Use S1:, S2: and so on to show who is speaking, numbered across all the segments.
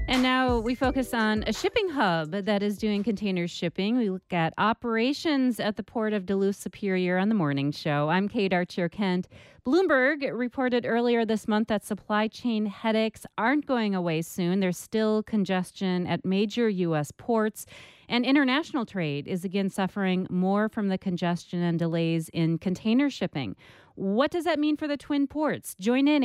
S1: And now we focus on a shipping hub that is doing container shipping. We look at operations at the port of Duluth Superior on the morning show. I'm Kate Archer Kent. Bloomberg reported earlier this month that supply chain headaches aren't going away soon. There's still congestion at major U.S. ports, and international trade is again suffering more from the congestion and delays in container shipping. What does that mean for the Twin Ports? Join in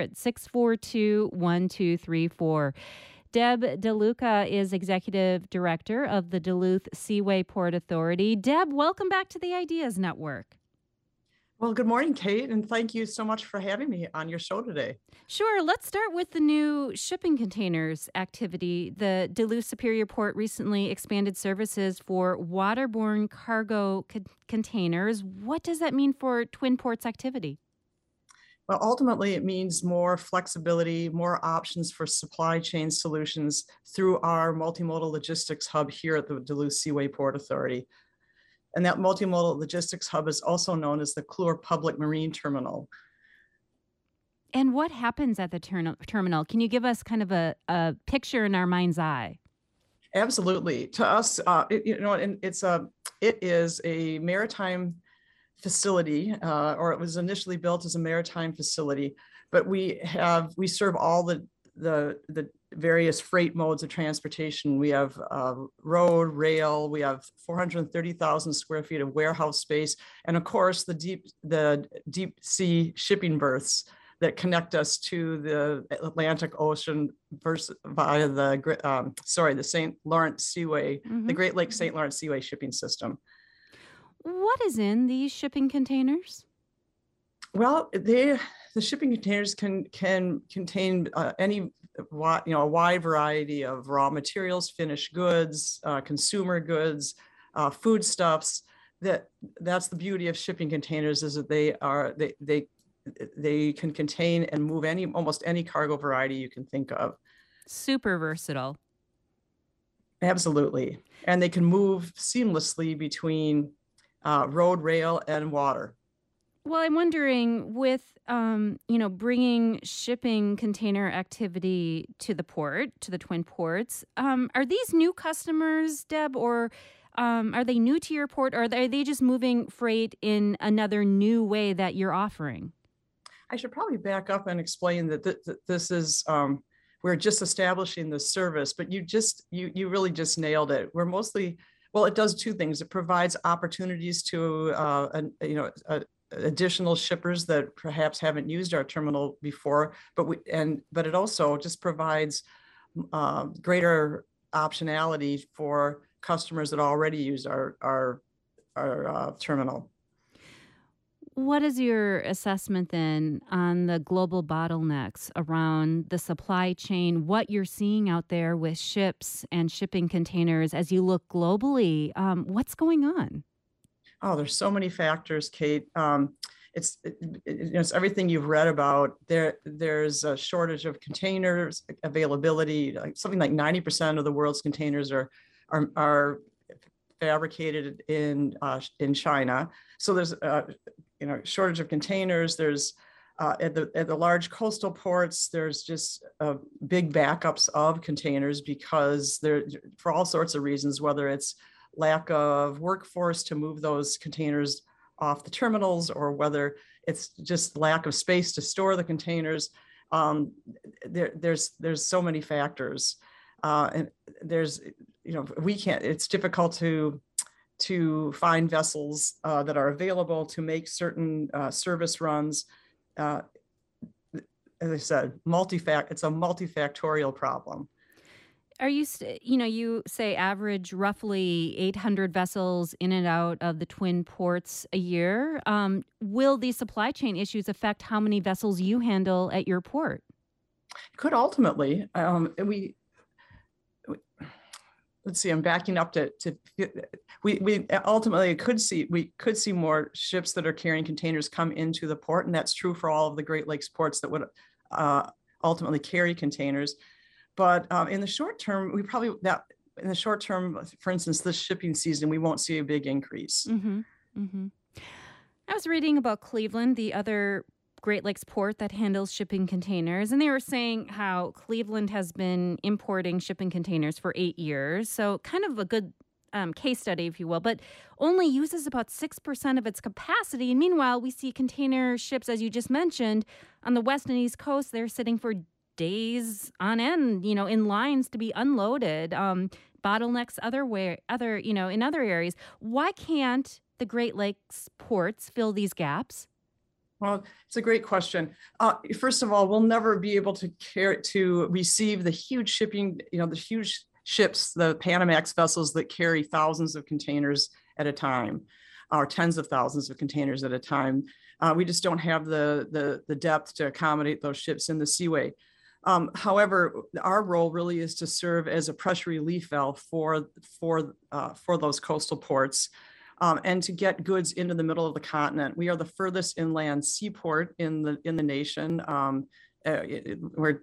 S1: 800-642-1234. Deb DeLuca is Executive Director of the Duluth Seaway Port Authority. Deb, welcome back to the Ideas Network.
S2: Well, good morning, Kate, and thank you so much for having me on your show today.
S1: Sure, let's start with the new shipping containers activity. The Duluth Superior Port recently expanded services for waterborne cargo containers. What does that mean for Twin Ports activity?
S2: Well, ultimately, it means more flexibility, more options for supply chain solutions through our multimodal logistics hub here at the Duluth Seaway Port Authority. And that multimodal logistics hub is also known as the Kluwer Public Marine Terminal.
S1: And what happens at the terminal? Can you give us kind of a picture in our mind's eye?
S2: Absolutely. To us, it is a maritime facility, or it was initially built as a maritime facility, but we serve all the various freight modes of transportation. We have road, rail, we have 430,000 square feet of warehouse space, and of course the deep sea shipping berths that connect us to the Atlantic Ocean via the St. Lawrence Seaway, the Great Lakes St. Lawrence Seaway shipping system.
S1: What is in these shipping containers?
S2: Well, the shipping containers can contain a wide variety of raw materials, finished goods, consumer goods, foodstuffs. That's the beauty of shipping containers, is that they can contain and move almost any cargo variety you can think of.
S1: Super versatile.
S2: Absolutely, and they can move seamlessly between road, rail, and water.
S1: Well, I'm wondering, with bringing shipping container activity to the port, to the Twin Ports, are these new customers, Deb, or are they new to your port, or are they just moving freight in another new way that you're offering?
S2: I should probably back up and explain that this is we're just establishing the service, but you really just nailed it. We're mostly, well, it does two things. It provides opportunities to additional shippers that perhaps haven't used our terminal before, but it also just provides greater optionality for customers that already use our terminal.
S1: What is your assessment then on the global bottlenecks around the supply chain, what you're seeing out there with ships and shipping containers as you look globally? What's going on?
S2: Oh, there's so many factors, Kate. It's everything you've read about. There's a shortage of containers availability. Something like 90% of the world's containers are fabricated in China. So there's shortage of containers. There's at the large coastal ports, there's just big backups of containers because for all sorts of reasons, whether it's lack of workforce to move those containers off the terminals, or whether it's just lack of space to store the containers. There's so many factors, and it's difficult to find vessels that are available to make certain service runs. As I said, it's a multifactorial problem.
S1: Are you say average roughly 800 vessels in and out of the Twin Ports a year. Will these supply chain issues affect how many vessels you handle at your port?
S2: Could ultimately. Let's see, I'm backing up we ultimately could see more ships that are carrying containers come into the port, and that's true for all of the Great Lakes ports that would ultimately carry containers. But in the short term, for instance, this shipping season, we won't see a big increase.
S1: Mm-hmm. Mm-hmm. I was reading about Cleveland, the other Great Lakes port that handles shipping containers, and they were saying how Cleveland has been importing shipping containers for 8 years. So, kind of a good case study, if you will, but only uses about 6% of its capacity. And meanwhile, we see container ships, as you just mentioned, on the West and East Coast, they're sitting for days on end, in lines to be unloaded. Bottlenecks in other areas. Why can't the Great Lakes ports fill these gaps?
S2: Well, it's a great question. First of all, we'll never be able to receive the huge shipping, the huge ships, the Panamax vessels that carry thousands of containers at a time, or tens of thousands of containers at a time. We just don't have the depth to accommodate those ships in the seaway. However, our role really is to serve as a pressure relief valve for those coastal ports, and to get goods into the middle of the continent. We are the furthest inland seaport in the nation. We're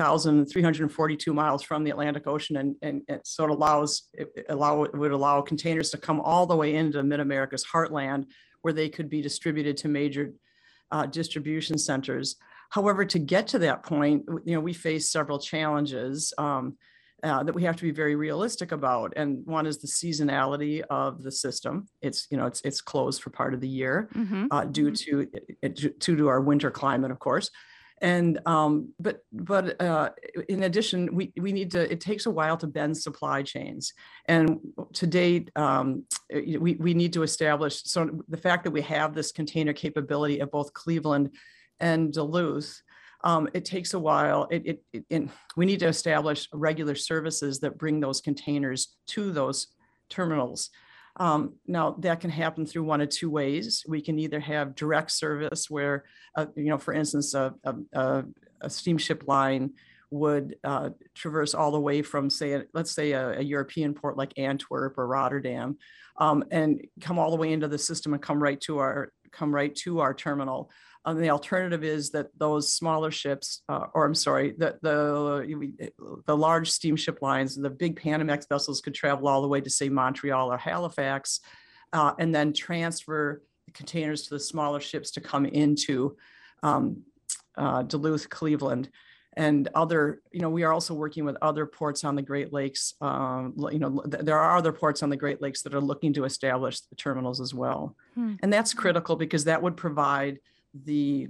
S2: 2,342 miles from the Atlantic Ocean, and so it would allow containers to come all the way into Mid-America's heartland, where they could be distributed to major distribution centers. However, to get to that point, we face several challenges that we have to be very realistic about. And one is the seasonality of the system. It's closed for part of the year due to our winter climate, of course. And but in addition, it takes a while to bend supply chains. And to date, we need to establish, so the fact that we have this container capability at both Cleveland and Duluth, it takes a while. We need to establish regular services that bring those containers to those terminals. Now, that can happen through one of two ways. We can either have direct service where, for instance, a steamship line would traverse all the way from, let's say a European port like Antwerp or Rotterdam, and come all the way into the system and come right to our terminal. The alternative is that those smaller ships, the large steamship lines, the big Panamax vessels could travel all the way to, say, Montreal or Halifax, and then transfer the containers to the smaller ships to come into Duluth, Cleveland, and other. We are also working with other ports on the Great Lakes. There are other ports on the Great Lakes that are looking to establish the terminals as well, and that's critical because that would provide the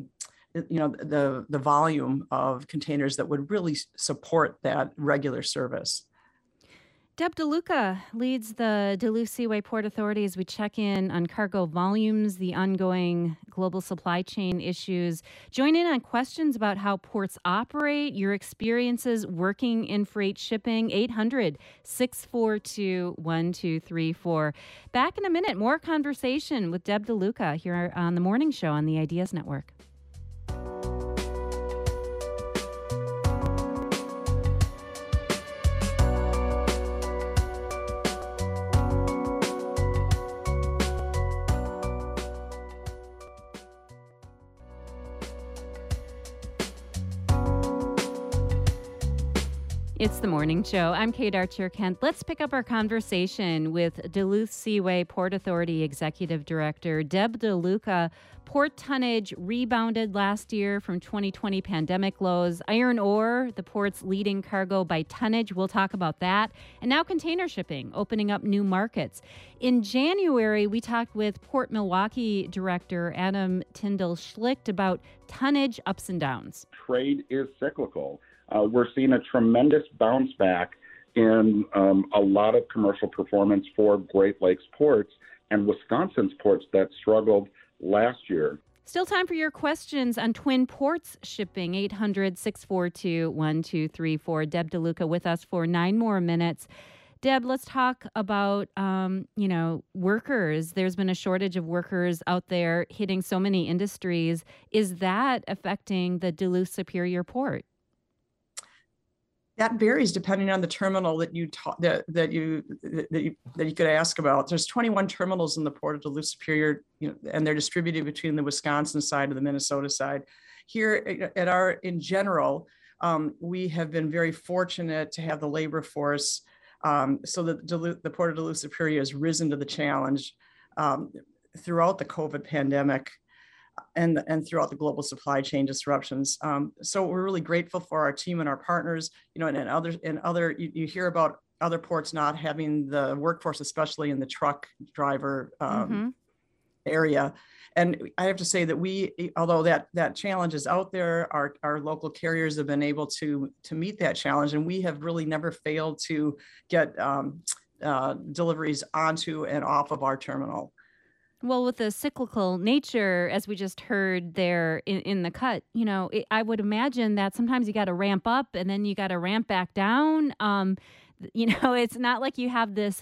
S2: volume of containers that would really support that regular service.
S1: Deb DeLuca leads the Duluth Seaway Port Authority as we check in on cargo volumes, the ongoing global supply chain issues. Join in on questions about how ports operate, your experiences working in freight shipping. 800-642-1234. Back in a minute, more conversation with Deb DeLuca here on The Morning Show on the Ideas Network. It's The Morning Show. I'm Kate Archer-Kent. Let's pick up our conversation with Duluth Seaway Port Authority Executive Director Deb DeLuca. Port tonnage rebounded last year from 2020 pandemic lows. Iron ore, the port's leading cargo by tonnage. We'll talk about that. And now container shipping, opening up new markets. In January, we talked with Port Milwaukee Director Adam Tyndall Schlicht about tonnage ups and downs.
S3: Trade is cyclical. We're seeing a tremendous bounce back in a lot of commercial performance for Great Lakes ports and Wisconsin's ports that struggled last year.
S1: Still time for your questions on Twin Ports shipping. 800-642-1234. Deb DeLuca with us for 9 more minutes. Deb, let's talk about, workers. There's been a shortage of workers out there hitting so many industries. Is that affecting the Duluth Superior Port?
S2: That varies depending on the terminal that you could ask about. There's 21 terminals in the Port of Duluth Superior, and they're distributed between the Wisconsin side and the Minnesota side. Here in general, we have been very fortunate to have the labor force, so that the Port of Duluth Superior has risen to the challenge throughout the COVID pandemic. and throughout the global supply chain disruptions. So we're really grateful for our team and our partners, and you hear about other ports not having the workforce, especially in the truck driver area. And I have to say that although that challenge is out there, our local carriers have been able to meet that challenge, and we have really never failed to get deliveries onto and off of our terminal.
S1: Well, with the cyclical nature, as we just heard there in the cut, I would imagine that sometimes you got to ramp up and then you got to ramp back down. It's not like you have this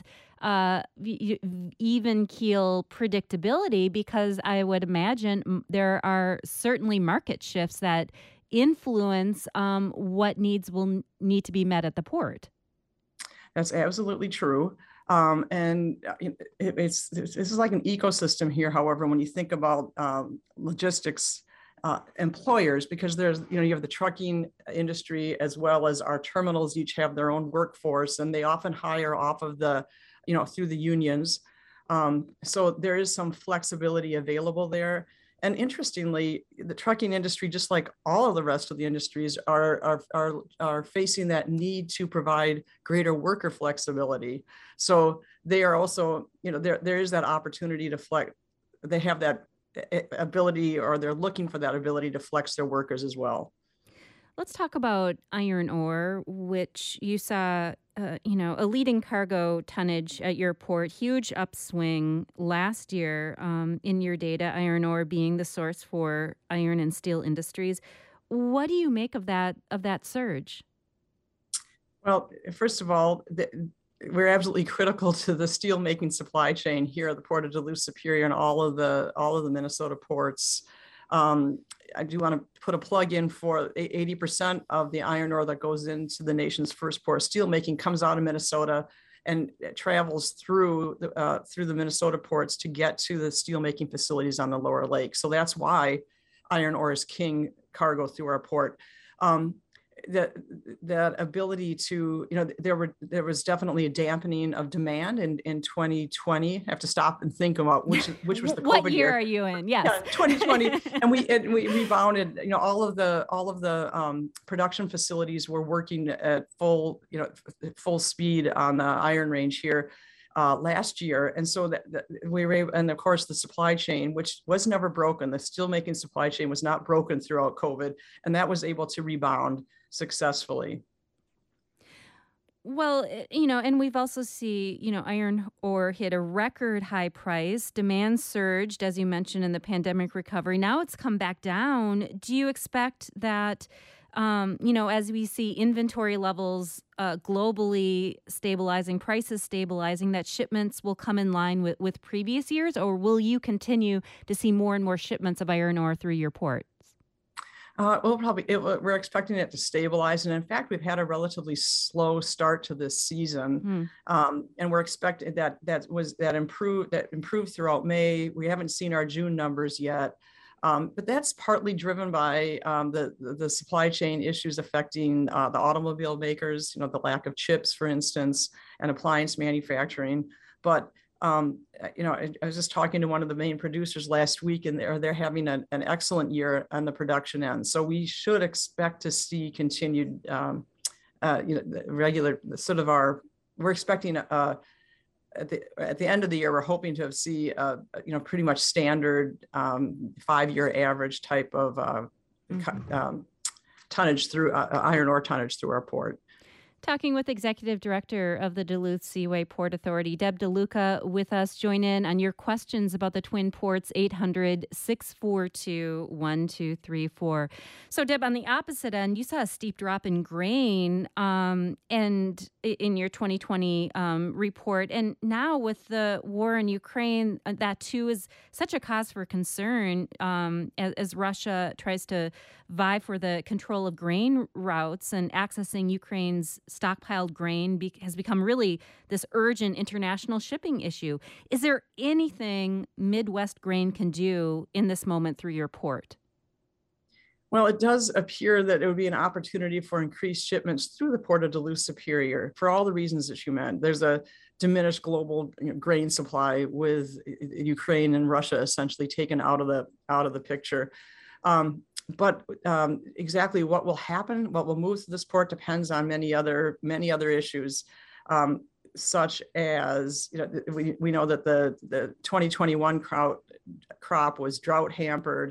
S1: even keel predictability, because I would imagine there are certainly market shifts that influence what needs will need to be met at the port.
S2: That's absolutely true. And this is like an ecosystem here. However, when you think about logistics employers, because you have the trucking industry as well as our terminals each have their own workforce, and they often hire off of through the unions. So there is some flexibility available there. And interestingly, the trucking industry, just like all of the rest of the industries, are facing that need to provide greater worker flexibility. So they are also, there is that opportunity to flex. They have that ability, or they're looking for that ability to flex their workers as well.
S1: Let's talk about iron ore, which you saw, a leading cargo tonnage at your port, huge upswing last year in your data, iron ore being the source for iron and steel industries. What do you make of that surge?
S2: Well, first of all, we're absolutely critical to the steelmaking supply chain here at the Port of Duluth-Superior and all of the Minnesota ports. I do want to put a plug in for 80% of the iron ore that goes into the nation's first port of steelmaking comes out of Minnesota and travels through the Minnesota ports to get to the steelmaking facilities on the lower lake. So that's why iron ore is king cargo through our port. That ability to, there was definitely a dampening of demand in 2020. I have to stop and think about which was the
S1: what
S2: COVID
S1: year are you in? Yes,
S2: yeah, 2020, and we rebounded. All of the production facilities were working at full speed on the Iron Range here last year, and so that we were able, and of course the supply chain, which was never broken, the steelmaking supply chain was not broken throughout COVID, and that was able to rebound successfully.
S1: Well, and we've also iron ore hit a record high price. Demand surged, as you mentioned, in the pandemic recovery. Now it's come back down. Do you expect that, as we see inventory levels globally stabilizing, prices stabilizing, that shipments will come in line with previous years, or will you continue to see more and more shipments of iron ore through your ports?
S2: We're expecting it to stabilize, and in fact, we've had a relatively slow start to this season, and we're expecting that improved throughout May. We haven't seen our June numbers yet, but that's partly driven by the supply chain issues affecting the automobile makers. The lack of chips, for instance, and appliance manufacturing. But I was just talking to one of the main producers last week, and they're having an excellent year on the production end. So we should expect to see continued, regular sort of we're expecting at the end of the year, we're hoping to see pretty much standard 5-year average type of tonnage through iron ore tonnage through our port.
S1: Talking with Executive Director of the Duluth Seaway Port Authority, Deb DeLuca, with us. Join in on your questions about the Twin Ports, 800-642-1234. So, Deb, on the opposite end, you saw a steep drop in grain and in your 2020 report. And now with the war in Ukraine, that too is such a cause for concern as Russia tries to vie for the control of grain routes, and accessing Ukraine's stockpiled grain has become really this urgent international shipping issue. Is there anything Midwest Grain can do in this moment through your port?
S2: Well, it does appear that it would be an opportunity for increased shipments through the port of Duluth Superior for all the reasons that you meant. There's a diminished global grain supply with Ukraine and Russia essentially taken out of the picture. But exactly what will happen, what will move through this port depends on many other issues, such as, we know that the 2021 crop was drought hampered.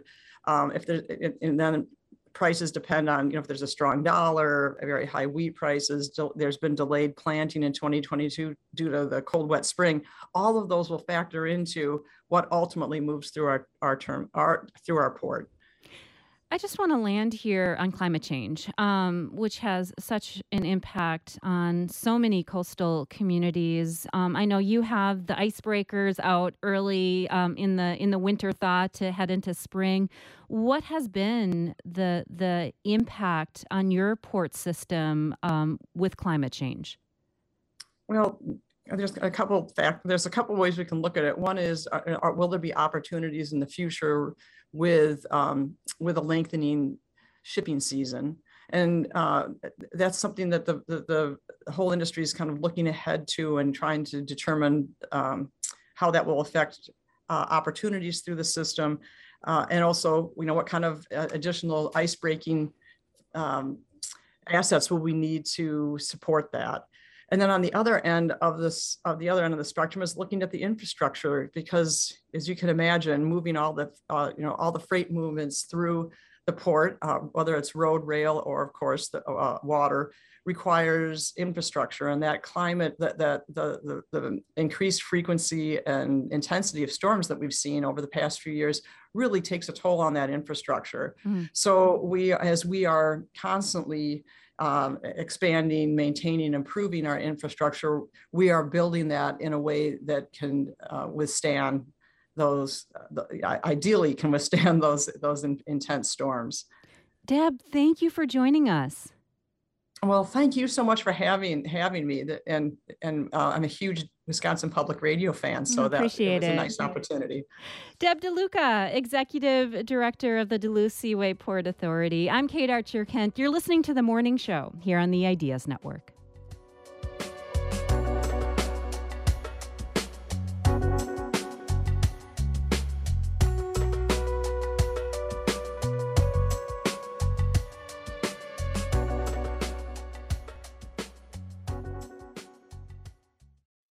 S2: And then prices depend on, if there's a strong dollar, very high wheat prices, there's been delayed planting in 2022 due to the cold, wet spring. All of those will factor into what ultimately moves through our port.
S1: I just want to land here on climate change, which has such an impact on so many coastal communities. I know you have the icebreakers out early in the winter thaw to head into spring. What has been the impact on your port system with climate change?
S2: Well, there's a couple ways we can look at it. One is, will there be opportunities in the future with a lengthening shipping season? And that's something that the whole industry is kind of looking ahead to and trying to determine how that will affect opportunities through the system. And also, what kind of additional ice breaking assets will we need to support that? And then on the other end of the spectrum is looking at the infrastructure, because as you can imagine, moving all the freight movements through the port, whether it's road, rail, or of course the water, requires infrastructure. And that climate, the increased frequency and intensity of storms that we've seen over the past few years really takes a toll on that infrastructure. Mm. So as we are constantly expanding, maintaining, improving our infrastructure, we are building that in a way that can withstand ideally can withstand those intense storms.
S1: Deb, thank you for joining us.
S2: Well, thank you so much for having me. And I'm a huge Wisconsin Public Radio fan, so that was a nice opportunity.
S1: Deb DeLuca, Executive Director of the Duluth Seaway Port Authority. I'm Kate Archer Kent. You're listening to The Morning Show here on the Ideas Network.